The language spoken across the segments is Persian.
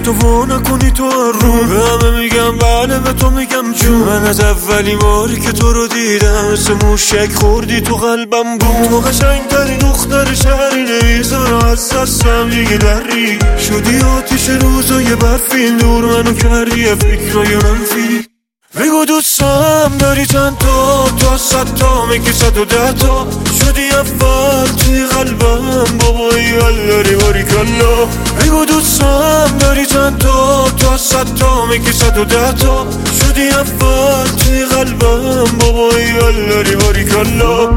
تو نکنی تو رو به همه میگم بله به تو میگم جون. من از اولین باری که تو رو دیدم مثل موشک خوردی تو قلبم بود. تو قشنگترین دختر شهری نمیذارم از دستم دیگه دری. شدی آتیش روزای برفی دور منو کردی فکرای منفی. بگو دوستم داری چند تا از 100 تا میگی 110 تا. شدی اول توی قلبم بابایی الاری باریکالله. بگو دوستم داری چند تا از 100 تا میگی 110 تا. شدی اول توی قلبم بابایی الاری باریکالله.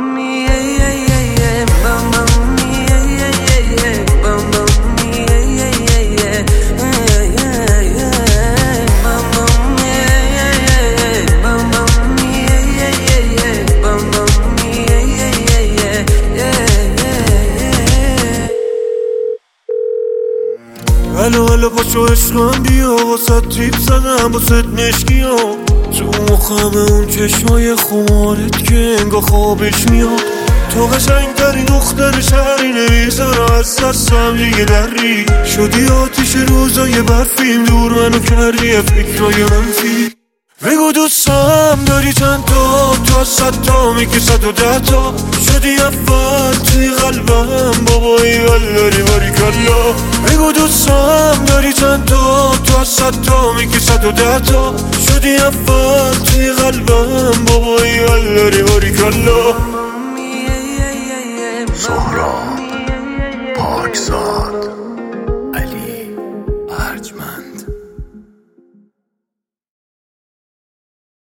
هلو پاشو عشقم بیا واسه تریپ زدم واسه مشکی ها. تو مخم اون چشمای خمارت که انگاه خوابش میاد. تو قشنگترین دختر شهری نمیذارم از دستم دیگه دری. شدی آتیش روزای برفیم دور منو کردی فکرای منفی. بگو دوستم داری چند تا از 100 تا میگی 110 تا. شدی اول توی قلبم بابایی الاری باریکالله. بگو دوستم داری چند تا از 100 تا میگی 110 تا. شدی اول توی قلبم بابایی الاری باریکالله. سهراب پاکزاد